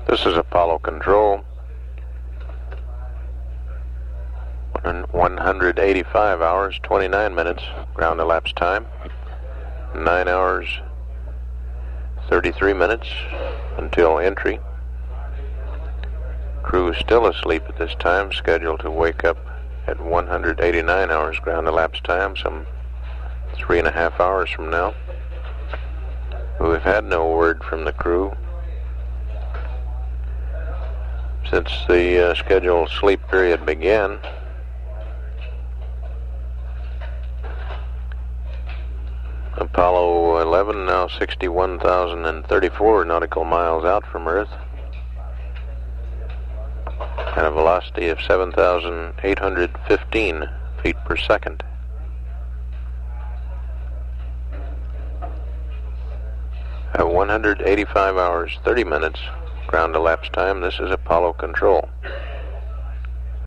This is Apollo Control. 185 hours, 29 minutes ground elapsed time. 9 hours, 33 minutes until entry. Crew is still asleep at this time, scheduled to wake up at 189 hours ground elapsed time, some 3.5 hours from now. We've had no word from the crew since the scheduled sleep period began. Apollo 11 now 61,034 nautical miles out from Earth at a velocity of 7,815 feet per second. At 185 hours, 30 minutes ground elapsed time, this is Apollo Control.